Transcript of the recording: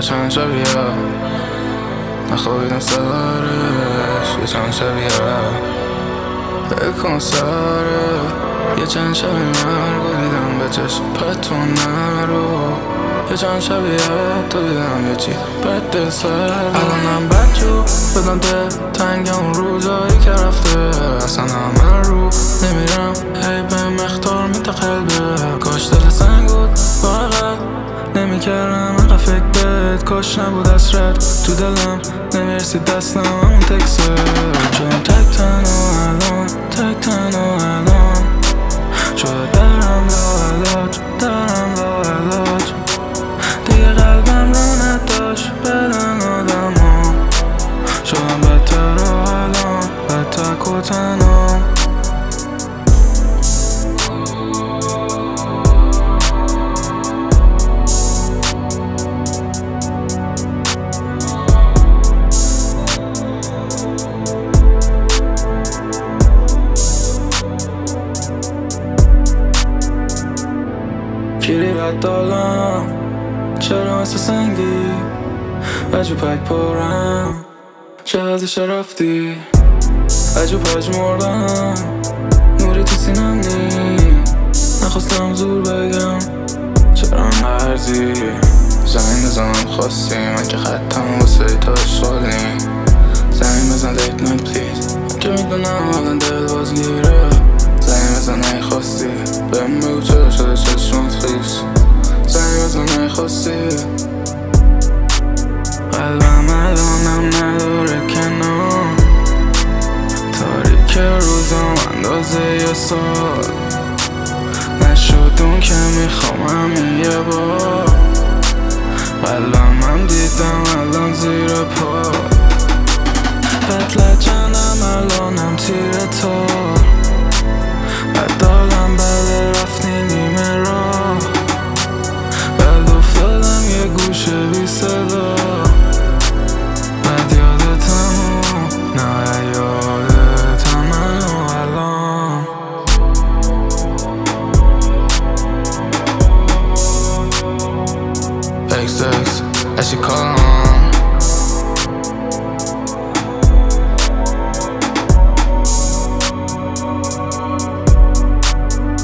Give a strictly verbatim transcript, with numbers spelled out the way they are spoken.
چند شبیه نخوابیدم سرش یه چند شبیه فکر کن سره یه چند شبیه مرگو دیدم به چشم پتون نرو یه چند شبیه تو دیدم یه چی بد دل سر الانم بدجو بدم دل تنگ اون روزایی که رفته اصلا همه رو نمیرم هی به مختار میته قلبه کاش دل سنگ بود واقعا نمیکردم انقدر فکر بهت کاش نبود اسرت تو دلم نمیرسید دستم همون تکسه چون تک تنها الان تک تنها الان شده درم لاعلاج درم لاعلاج دیگه قلبم رو نداشت بدن آدم ها شدم بدتر و الان بدتک و تنها گیری بد دالم چرا مثل سنگی عجب پک پارم چه ازش رفتی عجب پج مردم نوری تو سینم نی نخواستم زور بگم چرا نرزی زمین بزنم خواستی من که خطم واسه تا اشغالی زمین بزن لیت نایت پلیز من که میدونم حالا دل بازگیره زمین بزن نیخواستی بهم بگو چرا شده چشمات خیس زمین بزن نیخواستی قلبم الانم نداره کنار تاریک روزم اندازه یه سال نشد اون که میخوام همین یه بار قلبم هم دیدم الان زیر پا بد لجنم الانم تیره تار بدالم بله رفتی نیمه راه بد افتادم یه گوشه بی صدا بد یادتم و نه یادتم منو الان X X as she call